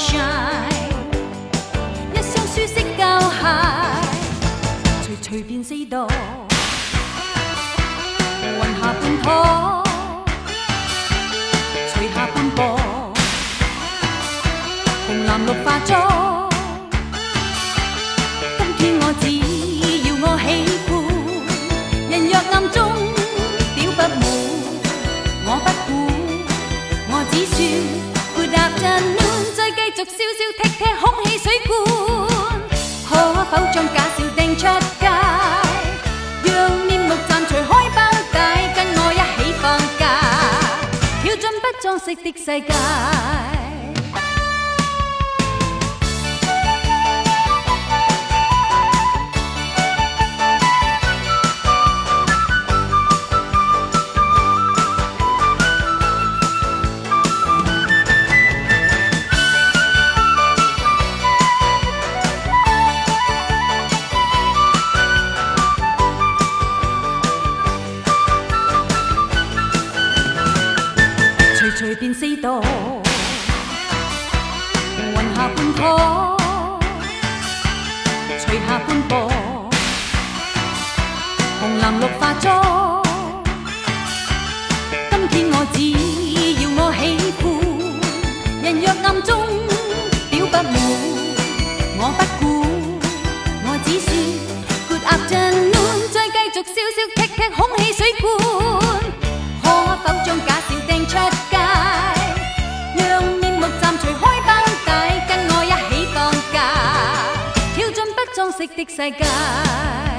sunshine， 一雙舒適膠鞋，隨便四度，雲下半坡，隨下半步，紅藍綠化妝。今天我只要我喜歡，人若暗中屌不滿，我不管，我只說。Good afternoon， 再繼續笑笑踢踢空氣水管，可否將假笑掟出街，讓面目暫除開包帶，跟我一起放假，跳進不裝飾的世界。隨便四度，雲下半坡，隨下半步，紅藍綠化妝。今天我只要我喜歡，人若暗中屌不滿，我不管，我只說 Good afternoon， 再繼續笑笑踢踢空氣水管，可否將假笑掟出街？裝飾的世界。